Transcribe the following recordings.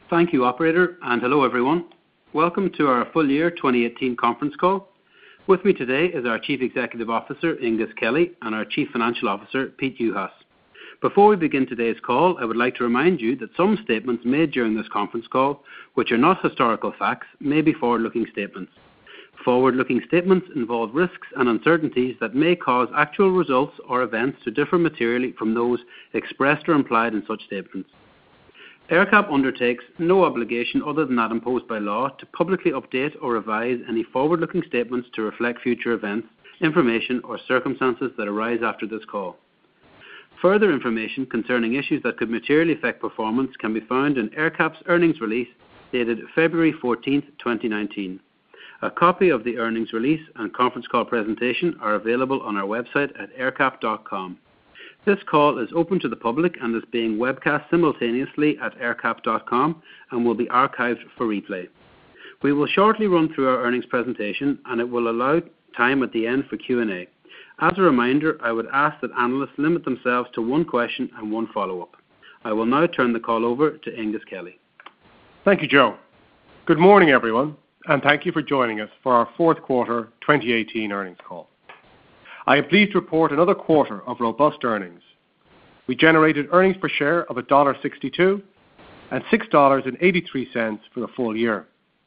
Thank you, operator, and hello everyone. Welcome to our full year 2018 conference call. With me today is our Chief Executive Officer, Aengus Kelly, and our Chief Financial Officer, Pete Juhas. Before we begin today's call, I would like to remind you that some statements made during this conference call, which are not historical facts, may be forward-looking statements. Forward-looking statements involve risks and uncertainties that may cause actual results or events to differ materially from those expressed or implied in such statements. AerCap undertakes no obligation other than that imposed by law to publicly update or revise any forward-looking statements to reflect future events, information, or circumstances that arise after this call. Further information concerning issues that could materially affect performance can be found in AerCap's earnings release dated February 14, 2019. A copy of the earnings release and conference call presentation are available on our website at aercap.com. This call is open to the public and is being webcast simultaneously at aercap.com and will be archived for replay. We will shortly run through our earnings presentation and it will allow time at the end for Q&A. As a reminder, I would ask that analysts limit themselves to one question and one follow-up. I will now turn the call over to Aengus Kelly. Thank you, Joe. Good morning, everyone, and thank you for joining us for our fourth quarter 2018 earnings call. I am pleased to report another quarter of robust earnings. We generated earnings per share of $1.62 and $6.83 for the full year.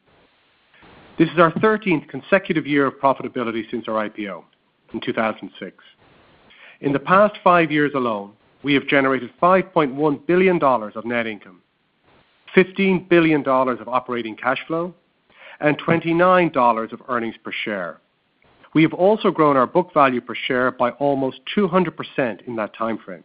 This is our 13th consecutive year of profitability since our IPO in 2006. In the past 5 years alone, we have generated $5.1 billion of net income, $15 billion of operating cash flow, and $29 of earnings per share. We have also grown our book value per share by almost 200% in that time frame.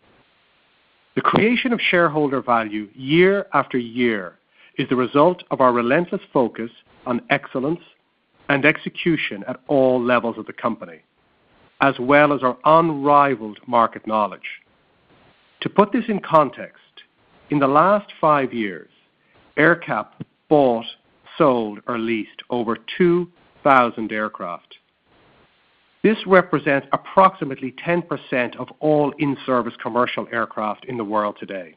The creation of shareholder value year after year is the result of our relentless focus on excellence and execution at all levels of the company, as well as our unrivaled market knowledge. To put this in context, in the last 5 years, AerCap bought, sold, or leased over 2,000 aircraft. This represents approximately 10% of all in-service commercial aircraft in the world today.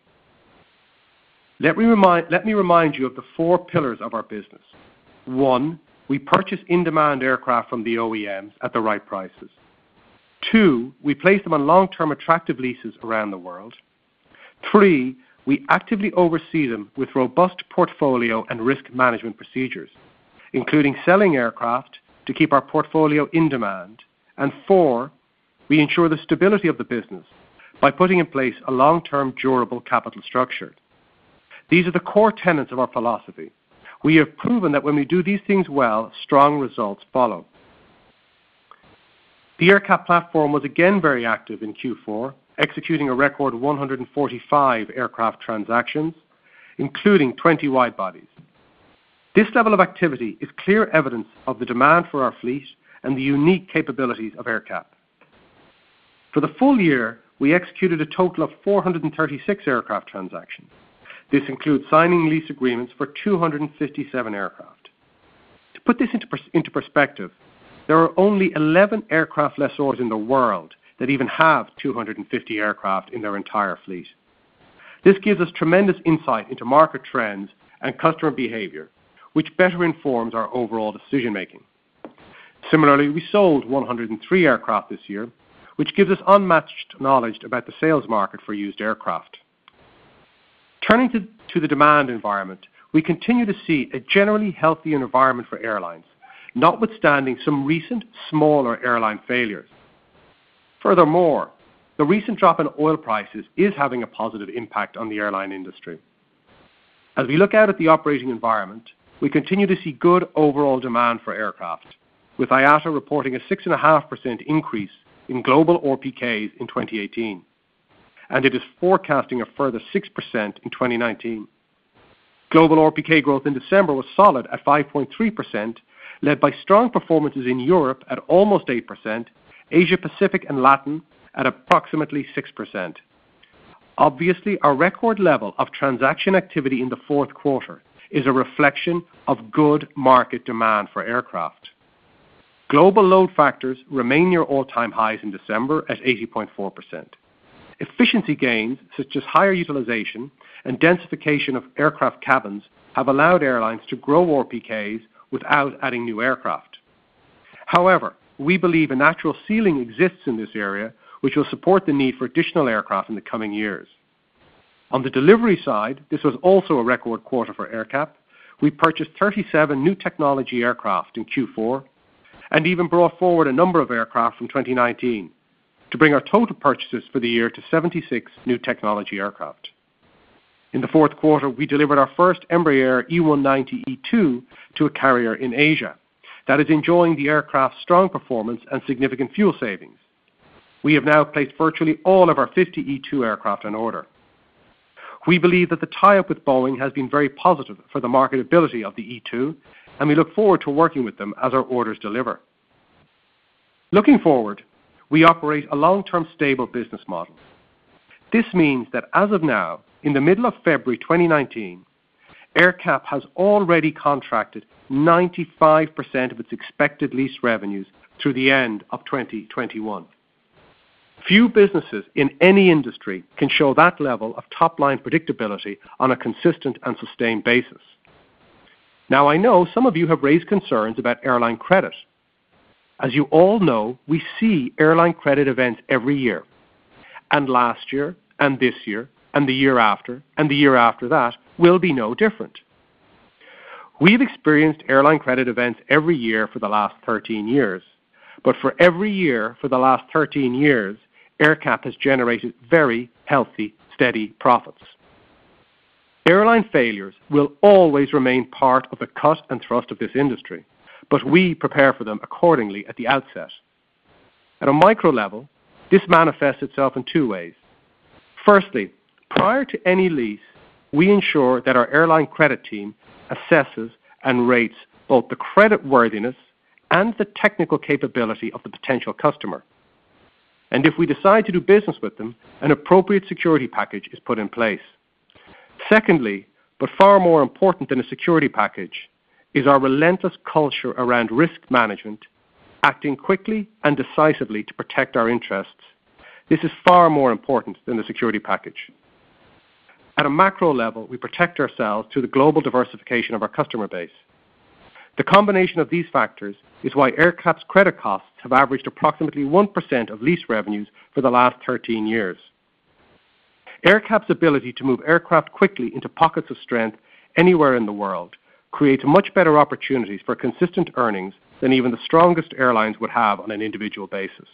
Let me remind you of the 4 pillars of our business. 1, we purchase in-demand aircraft from the OEMs at the right prices. 2, we place them on long-term attractive leases around the world. 3, we actively oversee them with robust portfolio and risk management procedures, including selling aircraft to keep our portfolio in demand. And 4, we ensure the stability of the business by putting in place a long-term durable capital structure. These are the core tenets of our philosophy. We have proven that when we do these things well, strong results follow. The AerCap platform was again very active in Q4, executing a record 145 aircraft transactions, including 20 wide-bodies. This level of activity is clear evidence of the demand for our fleet and the unique capabilities of AerCap. For the full year, we executed a total of 436 aircraft transactions. This includes signing lease agreements for 257 aircraft. To put this into perspective, there are only 11 aircraft lessors in the world that even have 250 aircraft in their entire fleet. This gives us tremendous insight into market trends and customer behavior, which better informs our overall decision-making. Similarly, we sold 103 aircraft this year, which gives us unmatched knowledge about the sales market for used aircraft. Turning to the demand environment, we continue to see a generally healthy environment for airlines, notwithstanding some recent smaller airline failures. Furthermore, the recent drop in oil prices is having a positive impact on the airline industry. As we look out at the operating environment, we continue to see good overall demand for aircraft, with IATA reporting a 6.5% increase in global RPKs in 2018, and it is forecasting a further 6% in 2019. Global RPK growth in December was solid at 5.3%, led by strong performances in Europe at almost 8%, Asia Pacific and Latin at approximately 6%. Obviously, our record level of transaction activity in the fourth quarter is a reflection of good market demand for aircraft. Global load factors remain near all-time highs in December at 80.4%. Efficiency gains, such as higher utilization and densification of aircraft cabins, have allowed airlines to grow RPKs without adding new aircraft. However, we believe a natural ceiling exists in this area, which will support the need for additional aircraft in the coming years. On the delivery side, this was also a record quarter for AerCap. We purchased 37 new technology aircraft in Q4 and even brought forward a number of aircraft from 2019 to bring our total purchases for the year to 76 new technology aircraft. In the fourth quarter, we delivered our first Embraer E190-E2 to a carrier in Asia that is enjoying the aircraft's strong performance and significant fuel savings. We have now placed virtually all of our 50 E2 aircraft on order. We believe that the tie-up with Boeing has been very positive for the marketability of the E2, and we look forward to working with them as our orders deliver. Looking forward, we operate a long-term stable business model. This means that as of now, in the middle of February 2019, AerCap has already contracted 95% of its expected lease revenues through the end of 2021. Few businesses in any industry can show that level of top-line predictability on a consistent and sustained basis. Now, I know some of you have raised concerns about airline credit. As you all know, we see airline credit events every year. And last year, and this year, and the year after, and the year after that will be no different. We've experienced airline credit events every year for the last 13 years. But for every year for the last 13 years, AerCap has generated very healthy, steady profits. Airline failures will always remain part of the cut and thrust of this industry, but we prepare for them accordingly at the outset. At a micro level, this manifests itself in two ways. Firstly, prior to any lease, we ensure that our airline credit team assesses and rates both the credit worthiness and the technical capability of the potential customer. And if we decide to do business with them, an appropriate security package is put in place. Secondly, but far more important than a security package, is our relentless culture around risk management, acting quickly and decisively to protect our interests. This is far more important than the security package. At a macro level, we protect ourselves through the global diversification of our customer base. The combination of these factors is why AerCap's credit costs have averaged approximately 1% of lease revenues for the last 13 years. AerCap's ability to move aircraft quickly into pockets of strength anywhere in the world creates much better opportunities for consistent earnings than even the strongest airlines would have on an individual basis.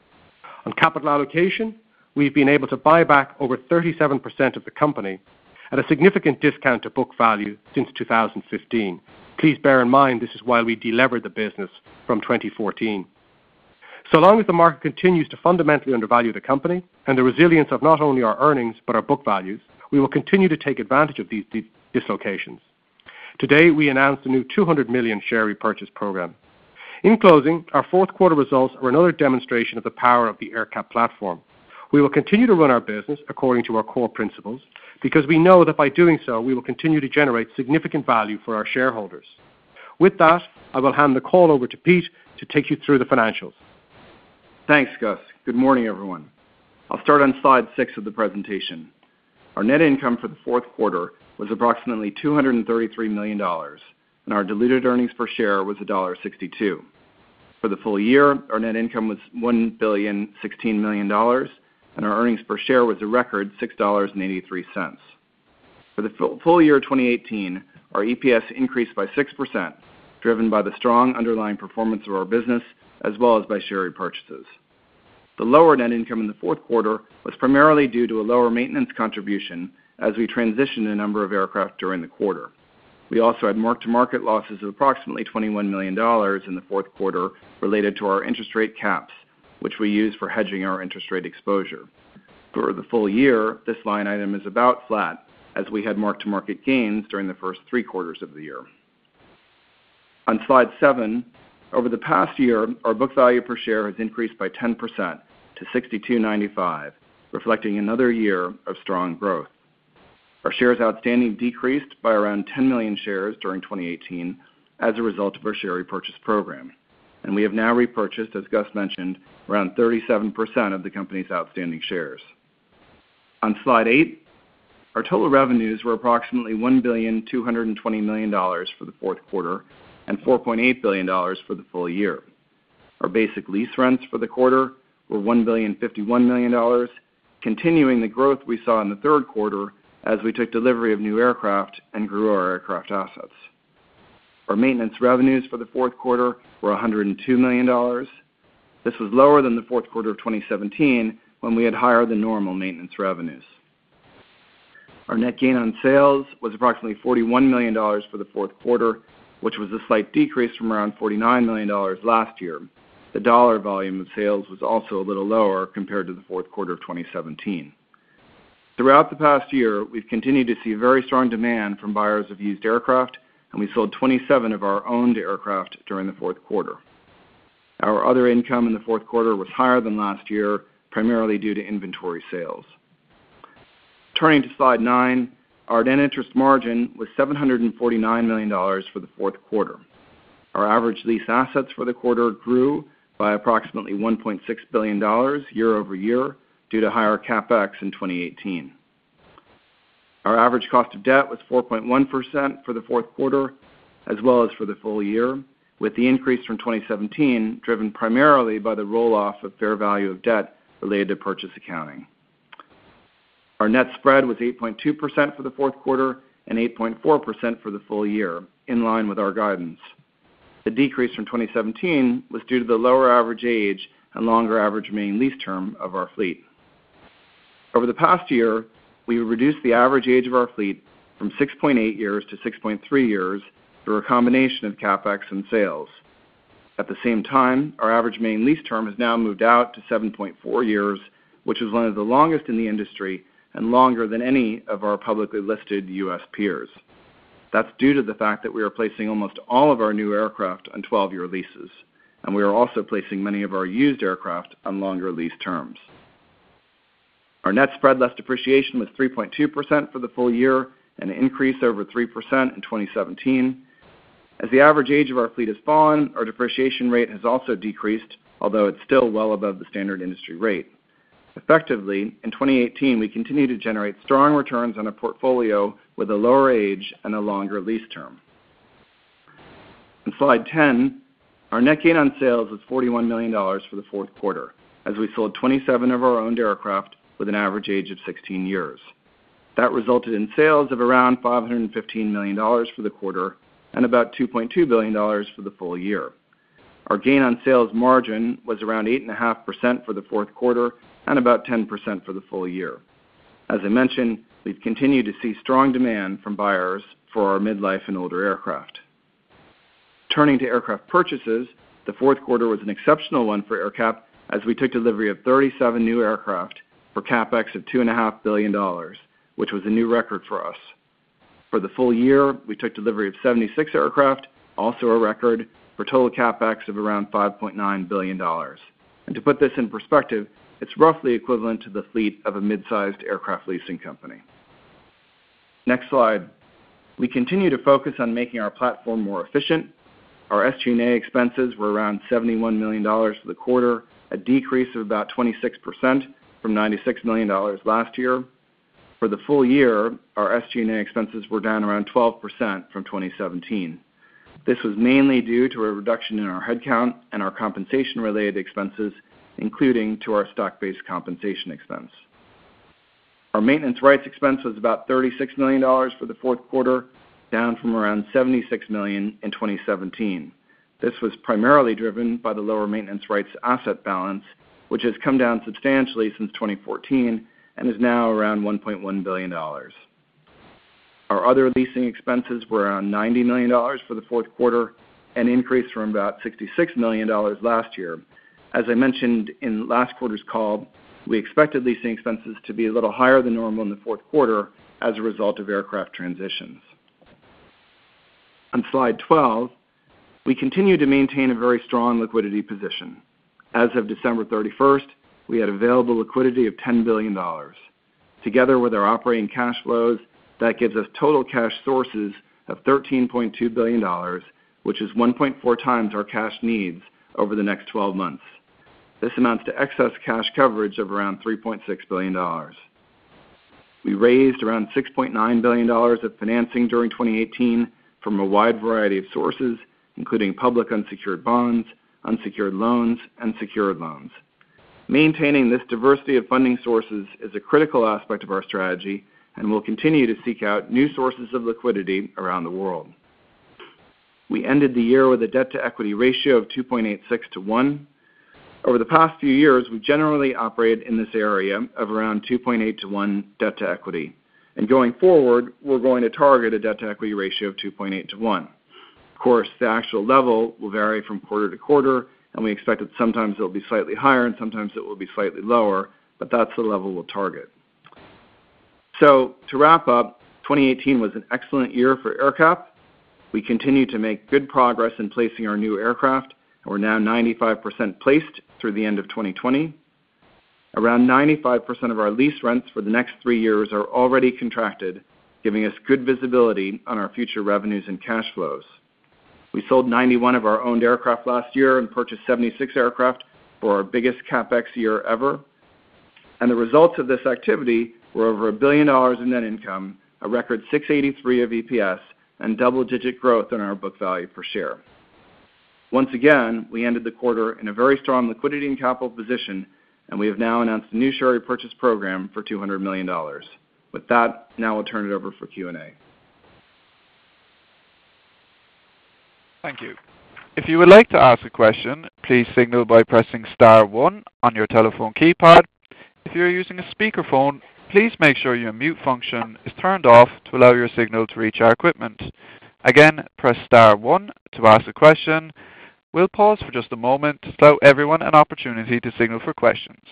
On capital allocation, we've been able to buy back over 37% of the company at a significant discount to book value since 2015. Please bear in mind this is while we delevered the business from 2014. So long as the market continues to fundamentally undervalue the company and the resilience of not only our earnings but our book values, we will continue to take advantage of these dislocations. Today, we announced a new $200 million share repurchase program. In closing, our fourth quarter results are another demonstration of the power of the AerCap platform. We will continue to run our business according to our core principles because we know that by doing so, we will continue to generate significant value for our shareholders. With that, I will hand the call over to Pete to take you through the financials. Thanks, Gus. Good morning, everyone. I'll start on slide 6 of the presentation. Our net income for the fourth quarter was approximately $233 million, and our diluted earnings per share was $1.62. For the full year, our net income was $1,016 million, and our earnings per share was a record $6.83. For the full year 2018, our EPS increased by 6%, driven by the strong underlying performance of our business as well as by share repurchases. The lower net income in the fourth quarter was primarily due to a lower maintenance contribution as we transitioned a number of aircraft during the quarter. We also had mark-to-market losses of approximately $21 million in the fourth quarter related to our interest rate caps, which we use for hedging our interest rate exposure. For the full year, this line item is about flat, as we had mark-to-market gains during the first 3 quarters of the year. On slide 7, over the past year, our book value per share has increased by 10% to $62.95, reflecting another year of strong growth. Our shares outstanding decreased by around 10 million shares during 2018 as a result of our share repurchase program, and we have now repurchased, as Gus mentioned, around 37% of the company's outstanding shares. On slide 8, our total revenues were approximately $1,220 million for the fourth quarter and $4.8 billion for the full year. Our basic lease rents for the quarter were $1,051 million, continuing the growth we saw in the third quarter as we took delivery of new aircraft and grew our aircraft assets. Our maintenance revenues for the fourth quarter were $102 million. This was lower than the fourth quarter of 2017 when we had higher than normal maintenance revenues. Our net gain on sales was approximately $41 million for the fourth quarter, which was a slight decrease from around $49 million last year. The dollar volume of sales was also a little lower compared to the fourth quarter of 2017. Throughout the past year, we've continued to see very strong demand from buyers of used aircraft, and we sold 27 of our owned aircraft during the fourth quarter. Our other income in the fourth quarter was higher than last year, primarily due to inventory sales. Turning to slide 9, our net interest margin was $749 million for the fourth quarter. Our average lease assets for the quarter grew by approximately $1.6 billion year over year due to higher CapEx in 2018. Our average cost of debt was 4.1% for the fourth quarter, as well as for the full year, with the increase from 2017 driven primarily by the roll-off of fair value of debt related to purchase accounting. Our net spread was 8.2% for the fourth quarter and 8.4% for the full year, in line with our guidance. The decrease from 2017 was due to the lower average age and longer average remaining lease term of our fleet. Over the past year, we reduced the average age of our fleet from 6.8 years to 6.3 years through a combination of CapEx and sales. At the same time, our average remaining lease term has now moved out to 7.4 years, which is one of the longest in the industry and longer than any of our publicly listed U.S. peers. That's due to the fact that we are placing almost all of our new aircraft on 12-year leases, and we are also placing many of our used aircraft on longer lease terms. Our net spread less depreciation was 3.2% for the full year, an increase over 3% in 2017. As the average age of our fleet has fallen, our depreciation rate has also decreased, although it's still well above the standard industry rate. Effectively, in 2018, we continue to generate strong returns on a portfolio with a lower age and a longer lease term. On slide 10, our net gain on sales was $41 million for the fourth quarter, as we sold 27 of our owned aircraft with an average age of 16 years. That resulted in sales of around $515 million for the quarter and about $2.2 billion for the full year. Our gain on sales margin was around 8.5% for the fourth quarter and about 10% for the full year. As I mentioned, we've continued to see strong demand from buyers for our midlife and older aircraft. Turning to aircraft purchases, the fourth quarter was an exceptional one for AerCap as we took delivery of 37 new aircraft for CapEx of $2.5 billion, which was a new record for us. For the full year, we took delivery of 76 aircraft, also a record, for total CapEx of around $5.9 billion. And to put this in perspective, it's roughly equivalent to the fleet of a mid-sized aircraft leasing company. Next slide. We continue to focus on making our platform more efficient. Our SG&A expenses were around $71 million for the quarter, a decrease of about 26% from $96 million last year. For the full year, our SG&A expenses were down around 12% from 2017. This was mainly due to a reduction in our headcount and our compensation-related expenses, including to our stock-based compensation expense. Our maintenance rights expense was about $36 million for the fourth quarter, down from around $76 million in 2017. This was primarily driven by the lower maintenance rights asset balance, which has come down substantially since 2014 and is now around $1.1 billion. Our other leasing expenses were around $90 million for the fourth quarter, an increase from about $66 million last year. As I mentioned in last quarter's call, we expected leasing expenses to be a little higher than normal in the fourth quarter as a result of aircraft transitions. On slide 12, we continue to maintain a very strong liquidity position. As of December 31st, we had available liquidity of $10 billion. Together with our operating cash flows, that gives us total cash sources of $13.2 billion, which is 1.4 times our cash needs over the next 12 months. This amounts to excess cash coverage of around $3.6 billion. We raised around $6.9 billion of financing during 2018 from a wide variety of sources, including public unsecured bonds, unsecured loans, and secured loans. Maintaining this diversity of funding sources is a critical aspect of our strategy, and we'll continue to seek out new sources of liquidity around the world. We ended the year with a debt-to-equity ratio of 2.86 to 1. Over the past few years, we've generally operated in this area of around 2.8 to 1 debt-to-equity. And going forward, we're going to target a debt-to-equity ratio of 2.8 to 1. Of course, the actual level will vary from quarter to quarter, and we expect that sometimes it will be slightly higher and sometimes it will be slightly lower, but that's the level we'll target. So, to wrap up, 2018 was an excellent year for AerCap. We continue to make good progress in placing our new aircraft, and we're now 95% placed through the end of 2020. Around 95% of our lease rents for the next 3 years are already contracted, giving us good visibility on our future revenues and cash flows. We sold 91 of our owned aircraft last year and purchased 76 aircraft for our biggest CapEx year ever. And the results of this activity were over $1 billion in net income, a record $6.83 of EPS, and double-digit growth in our book value per share. Once again, we ended the quarter in a very strong liquidity and capital position, and we have now announced a new share repurchase program for $200 million. With that, now I'll turn it over for Q&A. Thank you. If you would like to ask a question, please signal by pressing star 1 on your telephone keypad. If you are using a speakerphone, please make sure your mute function is turned off to allow your signal to reach our equipment. Again, press star 1 to ask a question. We'll pause for just a moment to allow everyone an opportunity to signal for questions.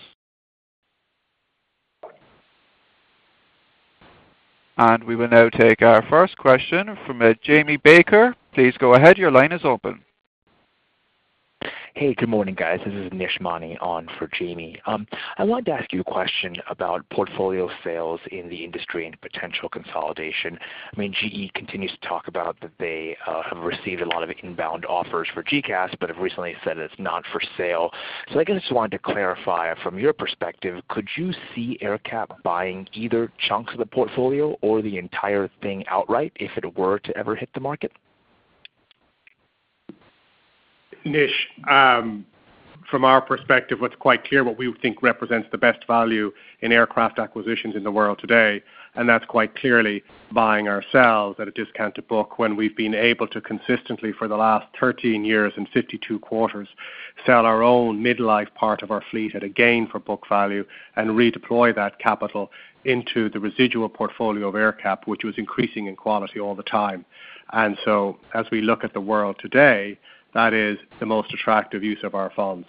And we will now take our first question from Jamie Baker. Please go ahead. Your line is open. Hey, good morning, guys. This is Nish Mani on for Jamie. I wanted to ask you a question about portfolio sales in the industry and potential consolidation. I mean, GE continues to talk about that they have received a lot of inbound offers for GECAS, but have recently said it's not for sale. So I guess I just wanted to clarify, from your perspective, could you see AerCap buying either chunks of the portfolio or the entire thing outright if it were to ever hit the market? Nish, from our perspective, what's quite clear what we think represents the best value in aircraft acquisitions in the world today, and that's quite clearly buying ourselves at a discount to book when we've been able to consistently for the last 13 years and 52 quarters sell our own midlife part of our fleet at a gain for book value and redeploy that capital into the residual portfolio of AerCap, which was increasing in quality all the time. And so as we look at the world today, that is the most attractive use of our funds.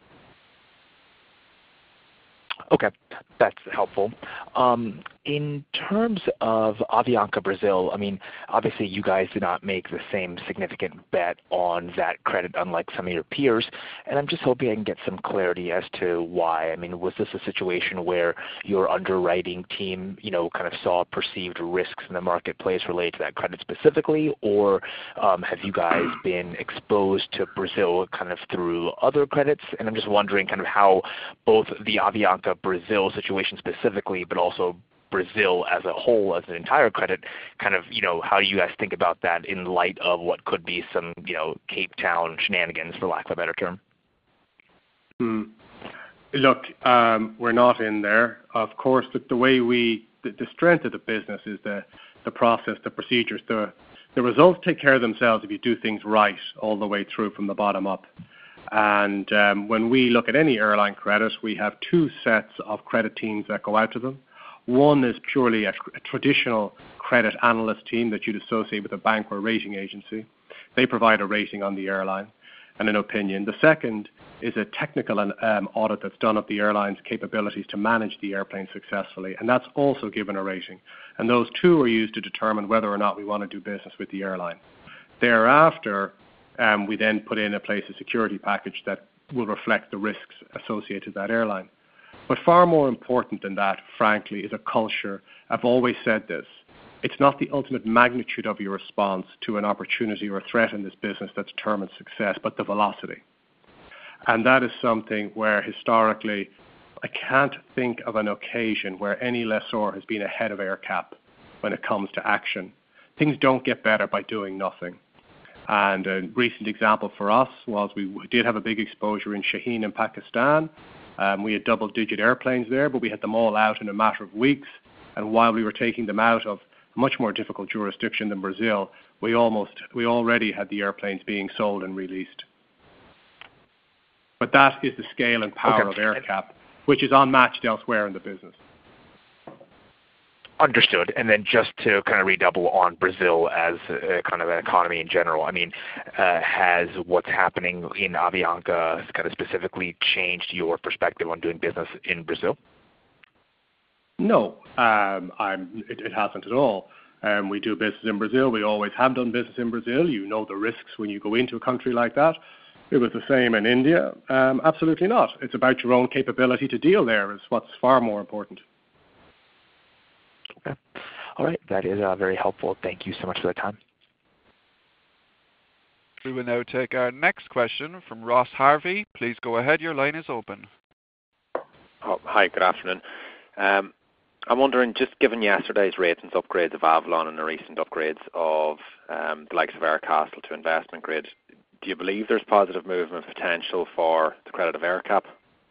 Okay, that's helpful. In terms of Avianca Brazil, I mean, obviously you guys did not make the same significant bet on that credit, unlike some of your peers, and I'm just hoping I can get some clarity as to why. I mean, was this a situation where your underwriting team, kind of saw perceived risks in the marketplace related to that credit specifically, or have you guys been exposed to Brazil kind of through other credits? And I'm just wondering kind of how both the Avianca Brazil situation specifically, but also Brazil as a whole, as an entire credit, kind of, how do you guys think about that in light of what could be some, Cape Town shenanigans, for lack of a better term? Look, we're not in there. Of course, the way the strength of the business is the process, the procedures. The results take care of themselves if you do things right all the way through from the bottom up. And when we look at any airline credit, we have two sets of credit teams that go out to them. One is purely a traditional credit analyst team that you'd associate with a bank or rating agency. They provide a rating on the airline and an opinion. The second is a technical audit that's done of the airline's capabilities to manage the airplane successfully, and that's also given a rating. And those two are used to determine whether or not we want to do business with the airline. Thereafter, we then put in place a security package that will reflect the risks associated with that airline. But far more important than that, frankly, is a culture. I've always said this. It's not the ultimate magnitude of your response to an opportunity or a threat in this business that determines success, but the velocity. And that is something where historically I can't think of an occasion where any lessor has been ahead of AerCap when it comes to action. Things don't get better by doing nothing. And a recent example for us was we did have a big exposure in Shaheen in Pakistan. We had double-digit airplanes there, but we had them all out in a matter of weeks. And while we were taking them out of a much more difficult jurisdiction than Brazil, we already had the airplanes being sold and released. But that is the scale and power of AerCap, which is unmatched elsewhere in the business. Understood. And then just to kind of redouble on Brazil as a kind of an economy in general, I mean, has what's happening in Avianca kind of specifically changed your perspective on doing business in Brazil? No, it hasn't at all. We do business in Brazil. We always have done business in Brazil. You know the risks when you go into a country like that. It was the same in India. Absolutely not. It's about your own capability to deal there is what's far more important. Okay. All right. That is very helpful. Thank you so much for the time. We will now take our next question from Ross Harvey. Please go ahead. Your line is open. Oh, hi, good afternoon. I'm wondering, just given yesterday's ratings upgrades of Avalon and the recent upgrades of the likes of Aircastle to investment grade, do you believe there's positive movement potential for the credit of AerCap?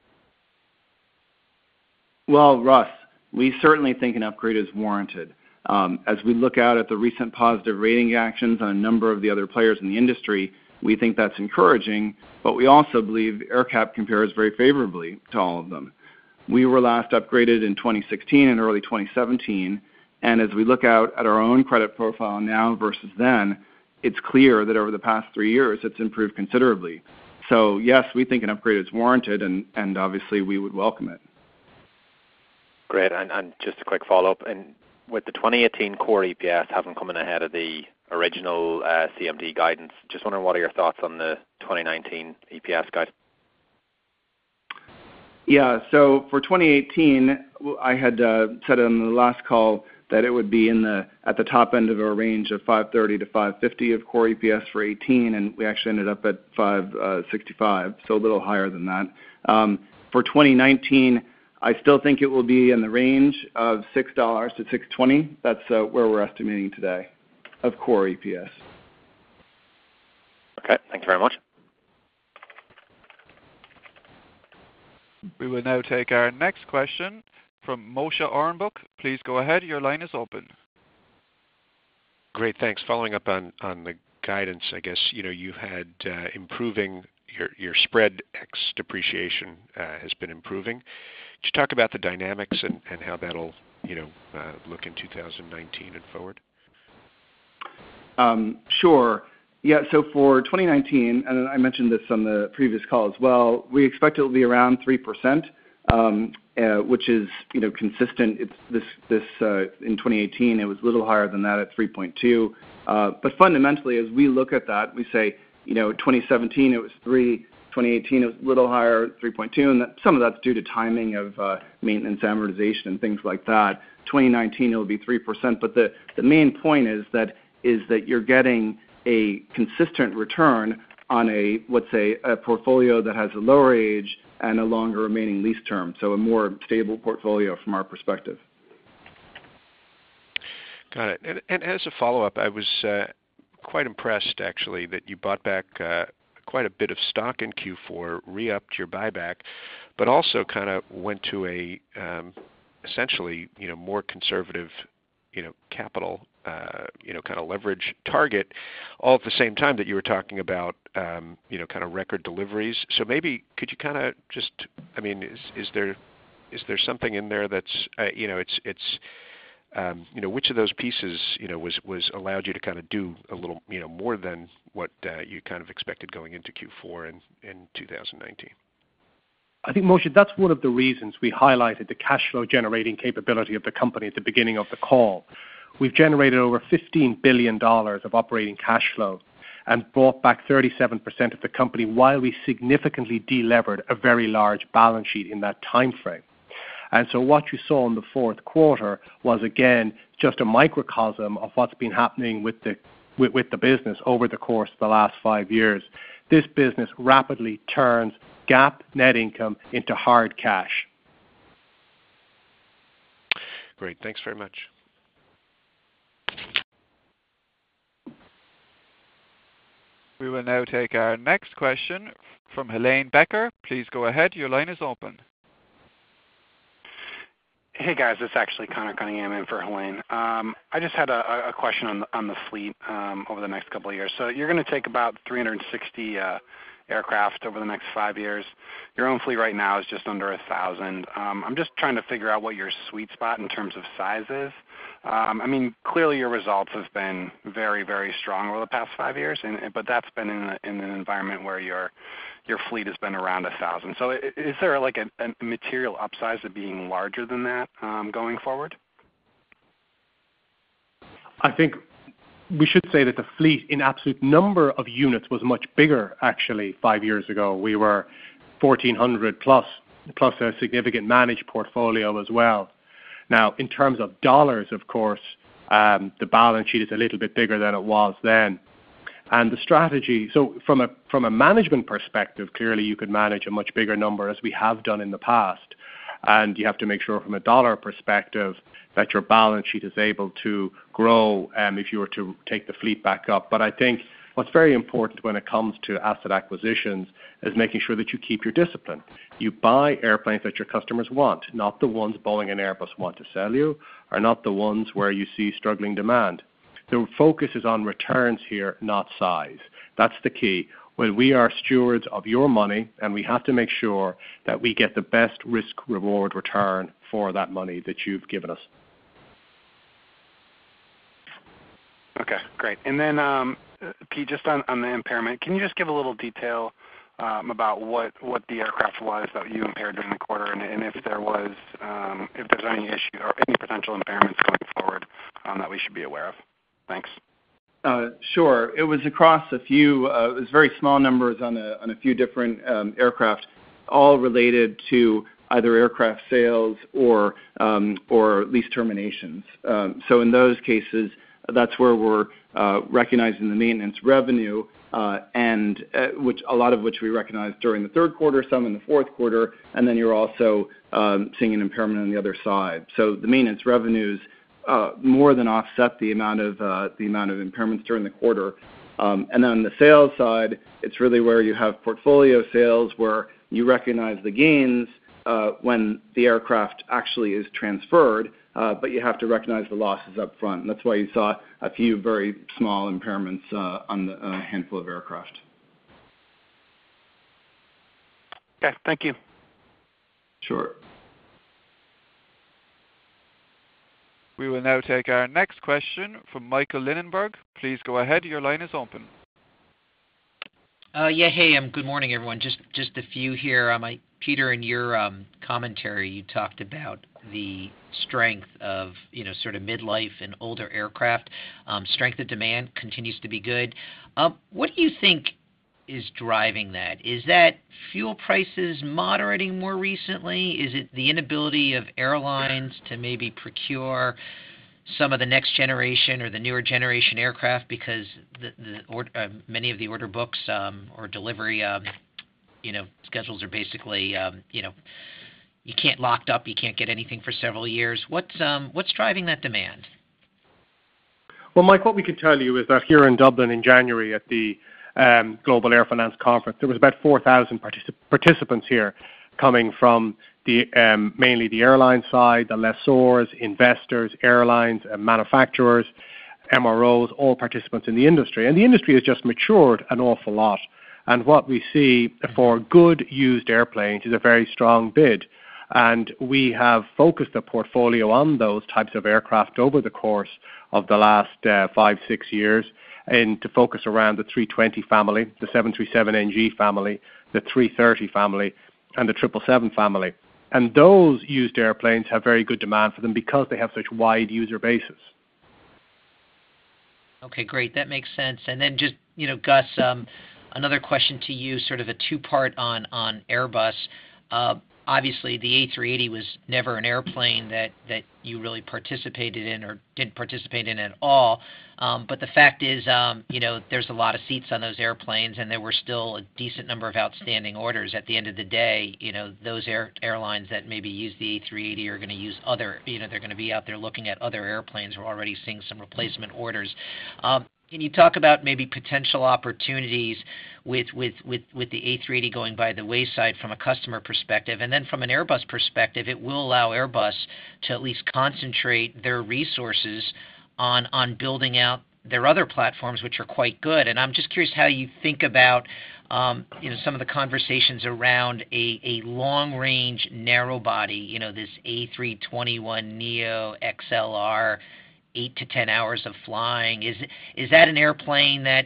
Well, Russ, we certainly think an upgrade is warranted. As we look out at the recent positive rating actions on a number of the other players in the industry, we think that's encouraging, but we also believe AerCap compares very favorably to all of them. We were last upgraded in 2016 and early 2017, and as we look out at our own credit profile now versus then, it's clear that over the past 3 years it's improved considerably. So yes, we think an upgrade is warranted, and obviously we would welcome it. Great, and just a quick follow-up, and with the 2018 core EPS having come in ahead of the original CMD guidance, just wondering what are your thoughts on the 2019 EPS guide? Yeah, so for 2018, I had said on the last call that it would be at the top end of our range of 530 to 550 of core EPS for 18, and we actually ended up at 565, so a little higher than that. For 2019, I still think it will be in the range of $6 to $6.20. That's where we're estimating today of core EPS. Okay, thank you very much. We will now take our next question from Moshe Orenbuch. Please go ahead. Your line is open. Great, thanks. Following up on the guidance, I guess, you had improving your spread ex depreciation has been improving. Could you talk about the dynamics and how that'll look in 2019 and forward? Sure. Yeah, so for 2019, and I mentioned this on the previous call as well, we expect it will be around 3%, which is consistent. It's this in 2018 it was a little higher than that at 3.2. But fundamentally, as we look at that, we say 2017 it was 3. 2018 it was a little higher, 3.2, and some of that's due to timing of maintenance amortization and things like that. 2019 it will be 3%, but the main point is that you're getting a consistent return on a portfolio that has a lower age and a longer remaining lease term, so a more stable portfolio from our perspective. Got it. And as a follow-up, I was quite impressed, actually, that you bought back quite a bit of stock in Q4, re-upped your buyback, but also kind of went to a essentially more conservative capital kind of leverage target, all at the same time that you were talking about kind of record deliveries. So maybe could you kind of just, I mean, is there something in there that's which of those pieces was allowed you to kind of do a little more than what you kind of expected going into Q4 in 2019? I think, Moshe, that's one of the reasons we highlighted the cash flow generating capability of the company at the beginning of the call. We've generated over $15 billion of operating cash flow and brought back 37% of the company while we significantly delevered a very large balance sheet in that time frame. And so what you saw in the fourth quarter was, again, just a microcosm of what's been happening with the business over the course of the last 5 years. This business rapidly turns GAAP net income into hard cash. Great. Thanks very much. We will now take our next question from Helane Becker. Please go ahead. Your line is open. Hey guys, it's actually Connor Cunningham in for Helane. I just had a question on the fleet over the next couple of years. So you're going to take about 360 aircraft over the next 5 years. Your own fleet right now is just under 1,000. I'm just trying to figure out what your sweet spot in terms of size is. I mean, clearly your results have been very, very strong over the past 5 years, but that's been in an environment where your fleet has been around 1,000. So is there like a material upsize of being larger than that going forward? I think we should say that the fleet in absolute number of units was much bigger actually 5 years ago. We were 1,400 plus a significant managed portfolio as well. Now, in terms of dollars, of course, the balance sheet is a little bit bigger than it was then. And the strategy, so from a management perspective, clearly you could manage a much bigger number as we have done in the past. And you have to make sure from a dollar perspective that your balance sheet is able to grow if you were to take the fleet back up. But I think what's very important when it comes to asset acquisitions is making sure that you keep your discipline. You buy airplanes that your customers want, not the ones Boeing and Airbus want to sell you, or not the ones where you see struggling demand. The focus is on returns here, not size. That's the key. When we are stewards of your money, and we have to make sure that we get the best risk-reward return for that money that you've given us. Okay, great. And then, Pete, just on the impairment, can you just give a little detail about what the aircraft was that you impaired during the quarter, and if there's any issue or any potential impairments going forward that we should be aware of? Thanks. Sure. It was across a few, it was very small numbers on a few different aircraft, all related to either aircraft sales or lease terminations. So in those cases, that's where we're recognizing the maintenance revenue, and a lot of which we recognized during the third quarter, some in the fourth quarter, and then you're also seeing an impairment on the other side. So the maintenance revenues more than offset the amount of impairments during the quarter. And then on the sales side, it's really where you have portfolio sales where you recognize the gains when the aircraft actually is transferred, but you have to recognize the losses up front. And that's why you saw a few very small impairments on a handful of aircraft. Okay, thank you. Sure. We will now take our next question from Michael Linenberg. Please go ahead. Your line is open. Hey, good morning, everyone. Just a few here. Peter, in your commentary, you talked about the strength of, sort of midlife and older aircraft. Strength of demand continues to be good. What do you think is driving that? Is that fuel prices moderating more recently? Is it the inability of airlines to maybe procure some of the next generation or the newer generation aircraft because many of the order books or delivery schedules are basically you can't locked up, you can't get anything for several years. What's driving that demand? Well, Mike, what we can tell you is that here in Dublin in January at the Global Air Finance Conference, there was about 4,000 participants here coming from mainly the airline side, the lessors, investors, airlines, manufacturers, MROs, all participants in the industry. And the industry has just matured an awful lot. And what we see for good used airplanes is a very strong bid. And we have focused the portfolio on those types of aircraft over the course of the last 5-6 years, and to focus around the 320 family, the 737NG family, the 330 family, and the 777 family. And those used airplanes have very good demand for them because they have such wide user bases. Okay, great. That makes sense. And then just, Gus, another question to you, sort of a two-part on Airbus. Obviously, the A380 was never an airplane that you really participated in or didn't participate in at all. But the fact is, there's a lot of seats on those airplanes, and there were still a decent number of outstanding orders. At the end of the day, those airlines that maybe use the A380 are going to use other, they're going to be out there looking at other airplanes. We're already seeing some replacement orders. Can you talk about maybe potential opportunities with the A380 going by the wayside from a customer perspective? And then from an Airbus perspective, it will allow Airbus to at least concentrate their resources on building out their other platforms, which are quite good. And I'm just curious how you think about some of the conversations around a long-range narrow body, this A321neo XLR, 8 to 10 hours of flying. Is that an airplane that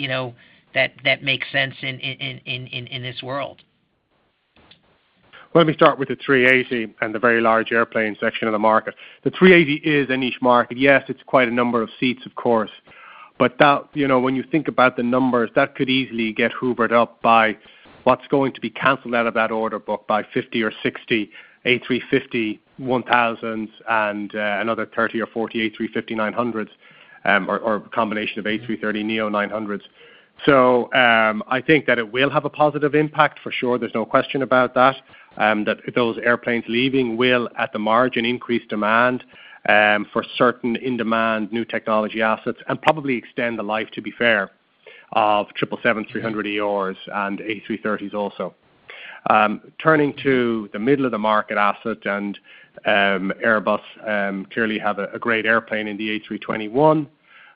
that makes sense in this world? Well, let me start with the 380 and the very large airplane section of the market. The 380 is a niche market. Yes, it's quite a number of seats, of course. But that, when you think about the numbers, that could easily get hoovered up by what's going to be cancelled out of that order book by 50 or 60 A350 1000s and another 30 or 40 A350 900s, or a combination of A330 Neo 900s. So I think that it will have a positive impact for sure. There's no question about that. That those airplanes leaving will, at the margin, increase demand for certain in-demand new technology assets and probably extend the life, to be fair, of 777-300ERs and A330s also. Turning to the middle of the market asset, and Airbus clearly have a great airplane in the A321.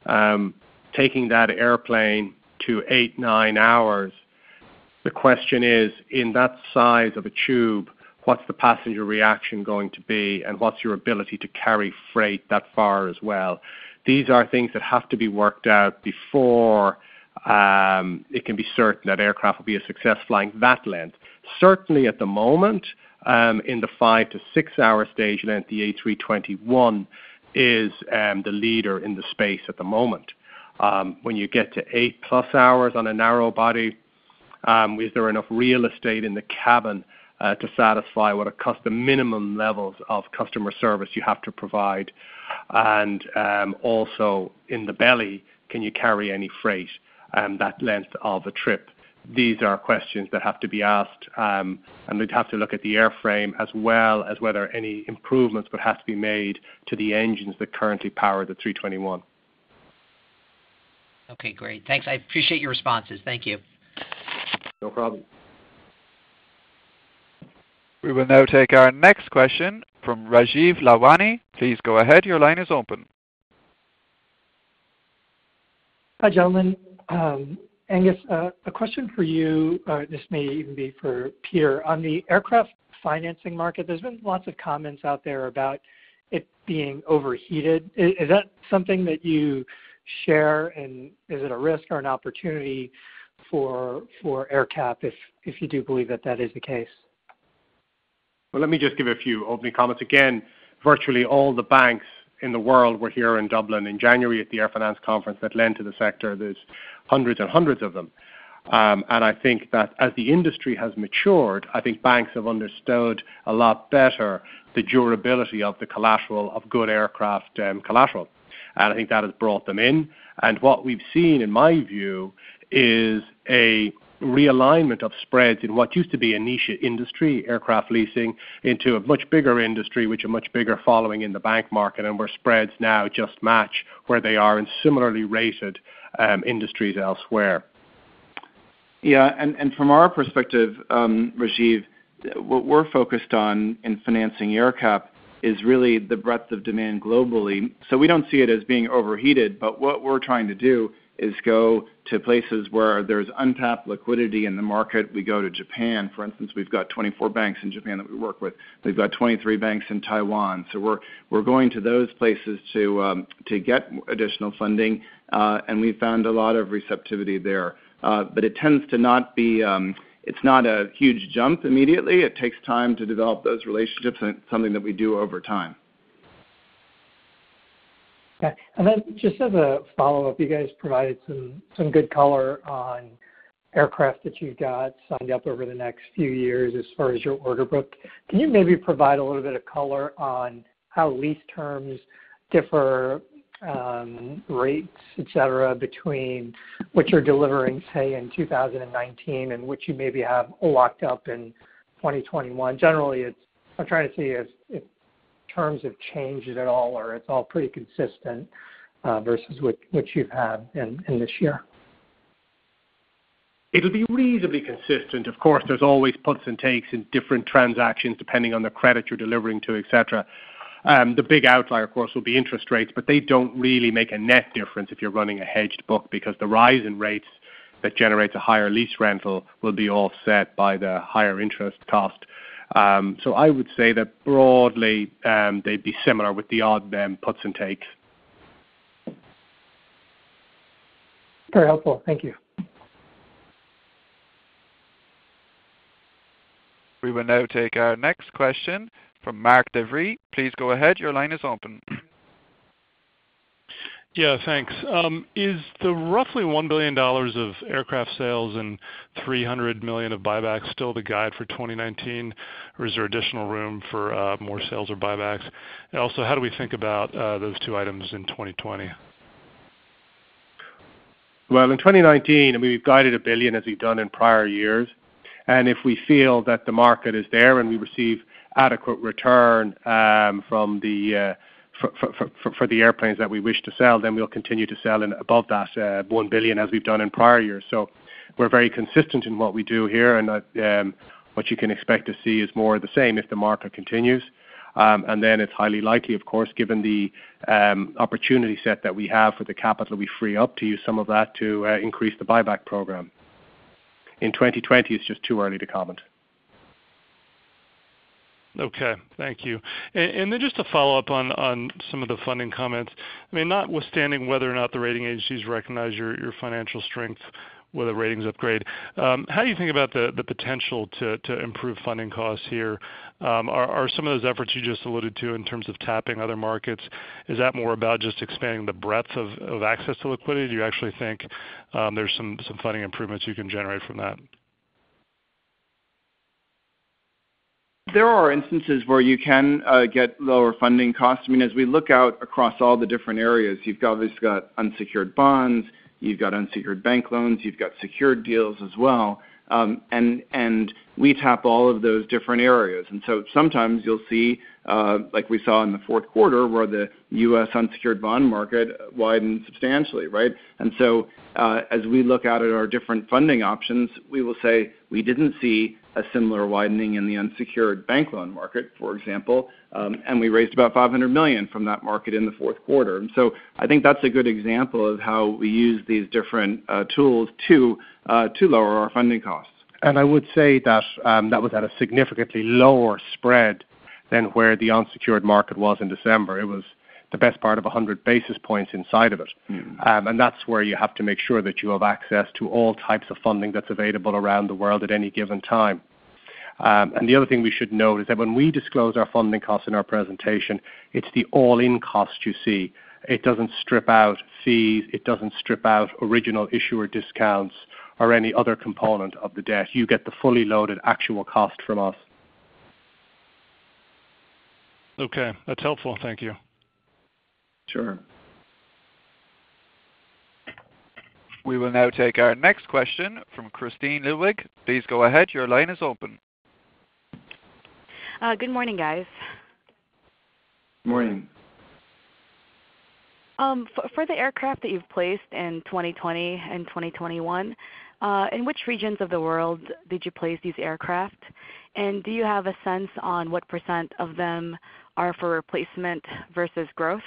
Taking that airplane to 8-9 hours, the question is, in that size of a tube, what's the passenger reaction going to be, and what's your ability to carry freight that far as well? These are things that have to be worked out before it can be certain that aircraft will be a success flying that length. Certainly at the moment, in the 5 to 6 hour stage length, the A321 is the leader in the space at the moment. When you get to 8+ hours on a narrow body, is there enough real estate in the cabin to satisfy what the minimum levels of customer service you have to provide? And also in the belly, can you carry any freight that length of a trip? These are questions that have to be asked, and we'd have to look at the airframe as well as whether any improvements would have to be made to the engines that currently power the 321. Okay, great. Thanks. I appreciate your responses. Thank you. No problem. We will now take our next question from Rajiv Lawani. Please go ahead. Your line is open. Hi, gentlemen. Angus, a question for you. This may even be for Peter. On the aircraft financing market, there's been lots of comments out there about it being overheated. Is that something that you share, and is it a risk or an opportunity for AerCap if you do believe that is the case? Well, let me just give a few opening comments. Again, virtually all the banks in the world were here in Dublin in January at the Air Finance Conference that lend to the sector. There's hundreds and hundreds of them. And I think that as the industry has matured, I think banks have understood a lot better the durability of the collateral of good aircraft collateral. And I think that has brought them in. And what we've seen, in my view, is a realignment of spreads in what used to be a niche industry, aircraft leasing, into a much bigger industry, which a much bigger following in the bank market, and where spreads now just match where they are in similarly rated industries elsewhere. Yeah, and from our perspective, Rajiv, what we're focused on in financing AerCap is really the breadth of demand globally. So we don't see it as being overheated, but what we're trying to do is go to places where there's untapped liquidity in the market. We go to Japan, for instance. We've got 24 banks in Japan that we work with. We've got 23 banks in Taiwan. So we're going to those places to get additional funding, and we found a lot of receptivity there. But it tends to not be. It's not a huge jump immediately. It takes time to develop those relationships, and it's something that we do over time. Okay. And then just as a follow-up, you guys provided some good color on aircraft that you've got signed up over the next few years as far as your order book. Can you maybe provide a little bit of color on how lease terms differ, rates, et cetera, between what you're delivering, say, in 2019 and what you maybe have locked up in 2021? Generally, I'm trying to see if terms have changed at all or it's all pretty consistent versus what you've had in this year. It'll be reasonably consistent. Of course, there's always puts and takes in different transactions depending on the credit you're delivering to, etc. The big outlier, of course, will be interest rates, but they don't really make a net difference if you're running a hedged book because the rise in rates that generates a higher lease rental will be offset by the higher interest cost. So I would say that broadly they'd be similar with the odd puts and takes. Very helpful. Thank you. We will now take our next question from Mark DeVries. Please go ahead. Your line is open. Yeah, thanks. Is the roughly $1 billion of aircraft sales and $300 million of buybacks still the guide for 2019, or is there additional room for more sales or buybacks? And also, how do we think about those two items in 2020? Well, in 2019, we've guided $1 billion as we've done in prior years. And if we feel that the market is there and we receive adequate return from the for the airplanes that we wish to sell, then we'll continue to sell in above that $1 billion as we've done in prior years. So we're very consistent in what we do here, and what you can expect to see is more of the same if the market continues. And then it's highly likely, of course, given the opportunity set that we have for the capital we free up, to use some of that to increase the buyback program. In 2020, it's just too early to comment. Okay, thank you. And then just to follow up on some of the funding comments, I mean, notwithstanding whether or not the rating agencies recognize your financial strength with a ratings upgrade, how do you think about the potential to improve funding costs here? Are some of those efforts you just alluded to in terms of tapping other markets, is that more about just expanding the breadth of access to liquidity? Do you actually think there's some funding improvements you can generate from that? There are instances where you can get lower funding costs. I mean, as we look out across all the different areas, you've obviously got unsecured bonds, you've got unsecured bank loans, you've got secured deals as well, and we tap all of those different areas. And so sometimes you'll see, like we saw in the fourth quarter, where the U.S. unsecured bond market widened substantially, right? And so as we look out at our different funding options, we will say we didn't see a similar widening in the unsecured bank loan market, for example, and we raised about $500 million from that market in the fourth quarter. And so I think that's a good example of how we use these different tools to lower our funding costs. And I would say that that was at a significantly lower spread than where the unsecured market was in December. It was the best part of 100 basis points inside of it. And that's where you have to make sure that you have access to all types of funding that's available around the world at any given time. And the other thing we should note is that when we disclose our funding costs in our presentation, it's the all-in cost you see. It doesn't strip out fees, it doesn't strip out original issuer discounts or any other component of the debt. You get the fully loaded actual cost from us. Okay, that's helpful. Thank you. Sure. We will now take our next question from Christine Ludwig. Please go ahead. Your line is open. Good morning, guys. Good morning. For the aircraft that you've placed in 2020 and 2021, in which regions of the world did you place these aircraft? And do you have a sense on what % of them are for replacement versus growth?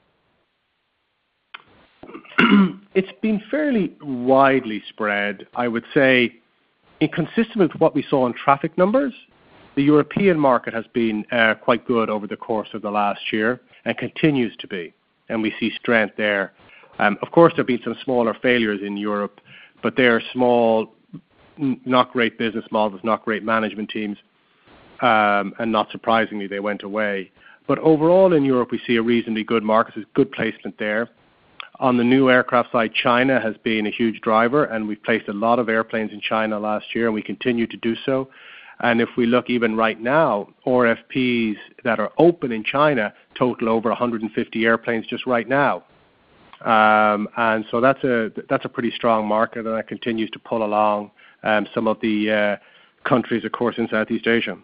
It's been fairly widely spread. I would say, inconsistent with what we saw in traffic numbers, the European market has been quite good over the course of the last year and continues to be, and we see strength there. Of course, there have been some smaller failures in Europe, but they are small, not great business models, not great management teams, and not surprisingly, they went away. But overall in Europe, we see a reasonably good market, there's good placement there. On the new aircraft side, China has been a huge driver, and we've placed a lot of airplanes in China last year, and we continue to do so. And if we look even right now, RFPs that are open in China total over 150 airplanes just right now. And so that's a pretty strong market, and that continues to pull along some of the countries, of course, in Southeast Asia.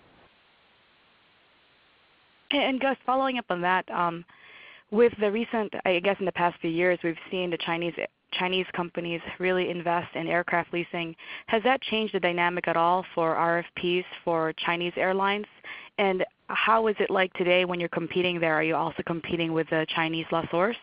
And Gus, following up on that, with the recent, I guess in the past few years, we've seen the Chinese companies really invest in aircraft leasing. Has that changed the dynamic at all for RFPs for Chinese airlines? And how is it like today when you're competing there? Are you also competing with the Chinese lessors?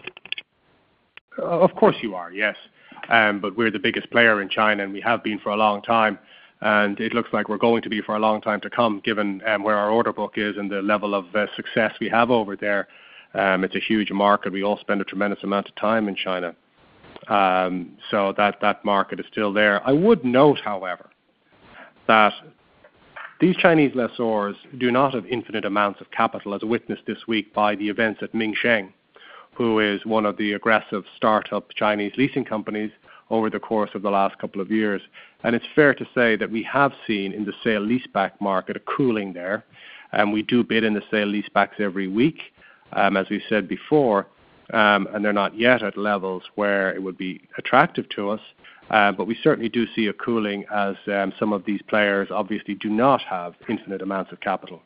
Of course you are, yes. But we're the biggest player in China, and we have been for a long time. And it looks like we're going to be for a long time to come, given where our order book is and the level of success we have over there. It's a huge market. We all spend a tremendous amount of time in China. So that market is still there. I would note, however, that these Chinese lessors do not have infinite amounts of capital, as witnessed this week by the events at Mingsheng, who is one of the aggressive startup Chinese leasing companies over the course of the last couple of years. And it's fair to say that we have seen in the sale-leaseback market a cooling there. And we do bid in the sale-leasebacks every week, as we said before, and they're not yet at levels where it would be attractive to us. But we certainly do see a cooling as some of these players obviously do not have infinite amounts of capital.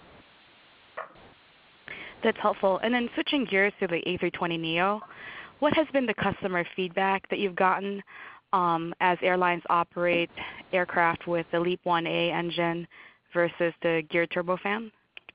That's helpful. And then switching gears to the A320neo, what has been the customer feedback that you've gotten as airlines operate aircraft with the LEAP-1A engine versus the geared turbofan?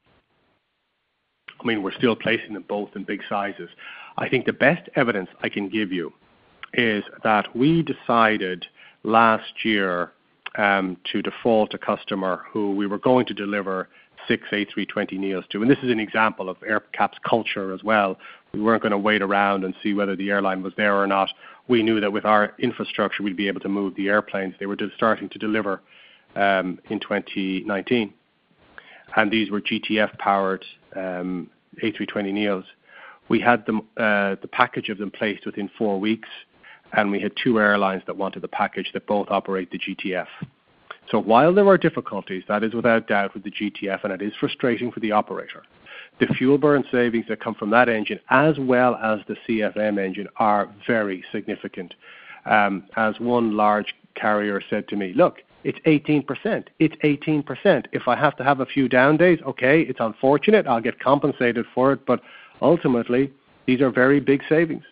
I mean, we're still placing them both in big sizes. I think the best evidence I can give you is that we decided last year to default a customer who we were going to deliver 6 A320neos to. And this is an example of AerCap's culture as well. We weren't going to wait around and see whether the airline was there or not. We knew that with our infrastructure we'd be able to move the airplanes. They were just starting to deliver in 2019. And these were GTF-powered A320neos. We had them, the package of them placed within 4 weeks, and we had 2 airlines that wanted the package that both operate the GTF. So while there are difficulties, that is without doubt with the GTF, and it is frustrating for the operator, the fuel burn savings that come from that engine, as well as the CFM engine, are very significant. As one large carrier said to me, look, it's 18%. It's 18%. If I have to have a few down days, okay, it's unfortunate. I'll get compensated for it, but ultimately, these are very big savings.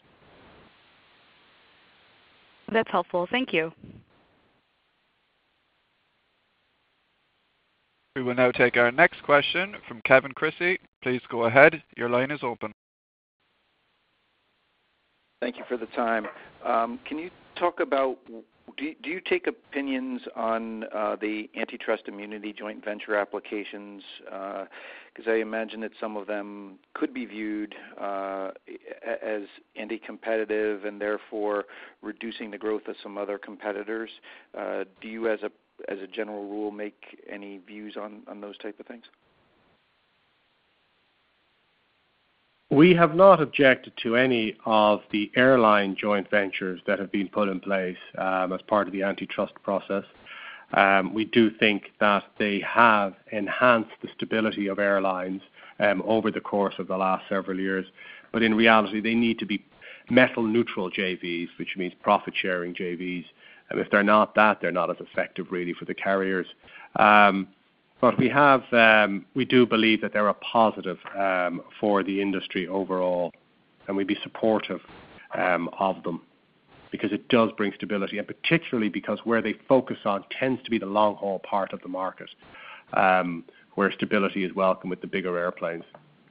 That's helpful. Thank you. We will now take our next question from Kevin Chrissy. Please go ahead. Your line is open. Thank you for the time. Can you talk about, do you take opinions on the antitrust immunity joint venture applications? Because I imagine that some of them could be viewed as anti-competitive and therefore reducing the growth of some other competitors. Do you, as a general rule, make any views on those type of things? We have not objected to any of the airline joint ventures that have been put in place as part of the antitrust process. We do think that they have enhanced the stability of airlines over the course of the last several years. But in reality, they need to be metal-neutral JVs, which means profit-sharing JVs. And if they're not that, they're not as effective really for the carriers. But we do believe that they're a positive for the industry overall, and we'd be supportive of them because it does bring stability, and particularly because where they focus on tends to be the long-haul part of the market, where stability is welcome with the bigger airplanes.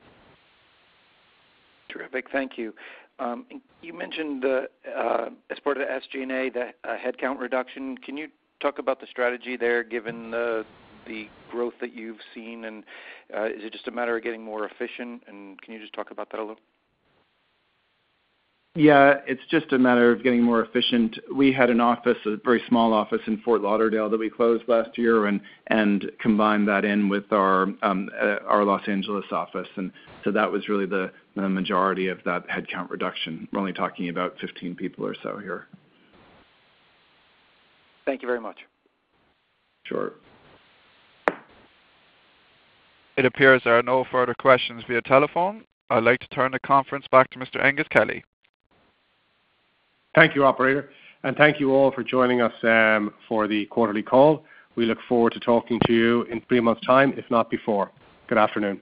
Terrific, thank you. You mentioned as part of the SG&A, the headcount reduction. Can you talk about the strategy there, given the growth that you've seen, and is it just a matter of getting more efficient? And can you just talk about that a little? Yeah, it's just a matter of getting more efficient. We had an office, a very small office in Fort Lauderdale that we closed last year, and combined that in with our Los Angeles office, and so that was really the the majority of that headcount reduction. We're only talking about 15 people or so here. Thank you very much. Sure. It appears there are no further questions via telephone. I'd like to turn the conference back to Mr. Angus Kelly. Thank you, operator, and thank you all for joining us for the quarterly call. We look forward to talking to you in 3 months' time, if not before. Good afternoon.